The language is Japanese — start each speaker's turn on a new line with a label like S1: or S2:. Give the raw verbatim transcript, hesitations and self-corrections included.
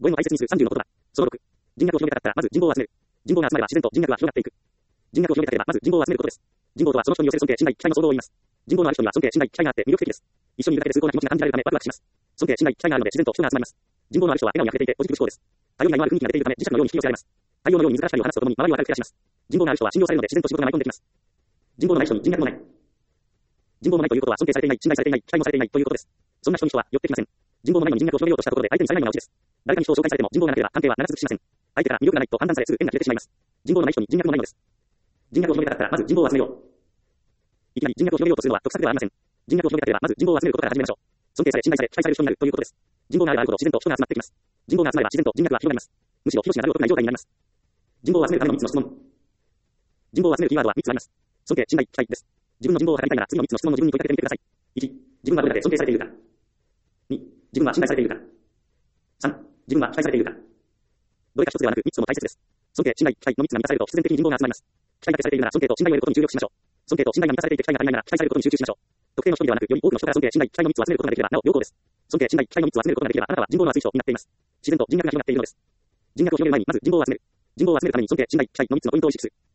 S1: 語彙の排泄にするさんじゅうの言葉。そのろく。人脈を広げたかったら、まず人望を集める。人望が集まれば自然と人脈は広がっていく。人脈を広げたければ、まず人望を集めることです。人望とはその人に寄せる尊敬、信頼、期待の総合を言います。人望のある人には尊敬、信頼、期待があって魅力的です。一緒にいるだけで崇高な気持ちが感じられるためワクワクします。尊敬、信頼、期待があるので自然と人が集まります。人望のある人は笑顔に溢れていてポジティブ思考です。頼りがいのある雰囲気が出ているため磁石のように引き寄せられます。太陽のように水から光を放つとともに周りを明るく照らします。人望のある人は信用されるので自然と仕事が舞い込んできます。人望のない人に人脈もない。人望もないということは尊敬されていない、信頼されていない、期待もされていないということです。そんな人に人は寄ってきません。人望のないのに人脈を広げようとしたところで相手にされないのがオチです。誰かに人を紹介されても人望がなければ関係は長続きしません。相手から魅力がないと判断されすぐ縁が切れてしまいます。人望のない人に人脈もないのです。人脈を広げたかったらまず人望を集めよう。いきなり人脈を広げようとするのは得策ではありません。人脈を広げたければまず人望を集めることから始めましょう。尊敬され、信頼され、期待される人になるということです。人望があればあるほど自然と人が集まってきます。人望が集まれば自然と人脈は広がります。むしろ広しがなるお得な状態になります。人望を集めるためのみっつの質問。人望を集めるキーワードはみっつあります。尊敬、信頼、期待です。自分の人望を測りたいなら次のみっつの質問を自分に問いかけてみてください。いち、自分はどれだけ尊敬されているか。に、自分は信頼されているか。さん、自分は期待されているか。どれか一つではなくみっつも大切です。尊敬、信頼、期待のみっつが満たされると必然的に人望が集まります。期待だけされているなら尊敬と信頼を得ることに注力しましょう。尊敬と信頼が満たされていて期待が足りないなら期待されることに集中しましょう。特定の人ではなくより多くの人から尊敬、信頼、期待のみっつを集めることができればなお良好です。尊敬、信頼、期待のみっつを集めることができればあなたは人望の厚い人になっています。自然と人脈が広がっているのです。人脈を広げる前にまず人望を集める。人望を集めるために尊敬、信頼、期待のみっつのポイントを意識する。